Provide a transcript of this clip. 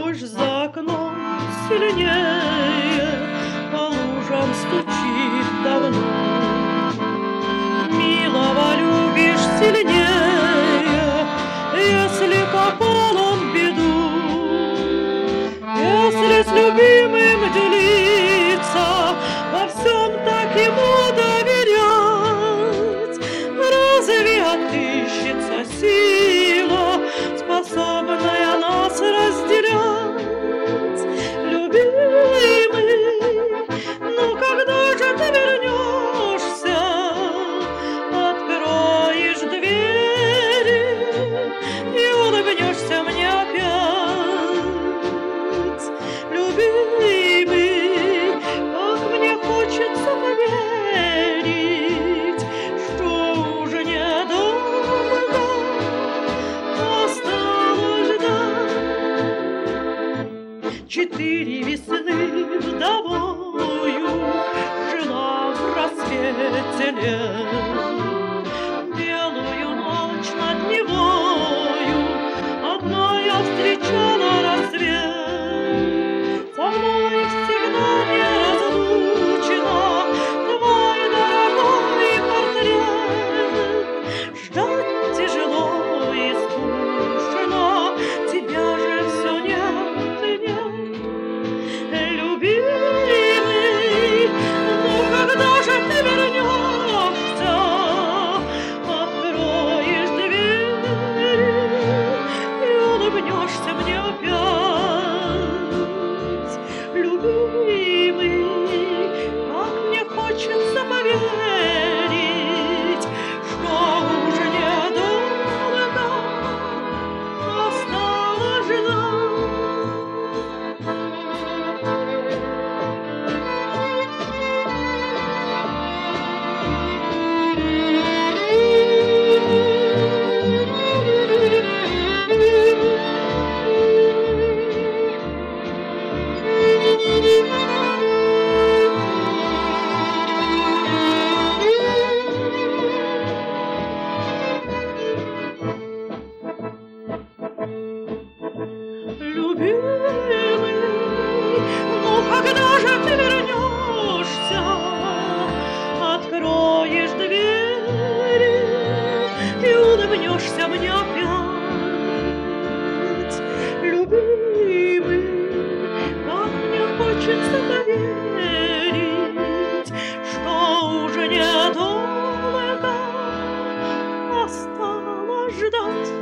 Дождь за окном сильнее, по лужам стучит давно. Милого любишь сильнее, если попал он в беду. Если с любимым делиться, во всем так ему доверять, разве отыщется сила, способная нас разделять? Любимый, ну когда же ты вернешься, откроешь двери и улыбнешься мне опять? Любимый, как мне хочется поверить, что уже недолго осталось ждать. 4 весны вдовою жила в рассвете лет. Белую ночь над Невою одна я встречала рассвет. Со мной всегда неразлучно твой дорогой портрет. Ждать тяжело и скучно, тебя же все нет и нет. Любимый, ну когда же ты вернешься, откроешь двери и улыбнешься мне опять? Любимый, как мне хочется поверить, что уже недолго осталось ждать. Любимый, ну когда же ты вернешься, откроешь двери и улыбнешься мне опять? Любимый, как мне хочется поверить, что уже недолго осталось ждать.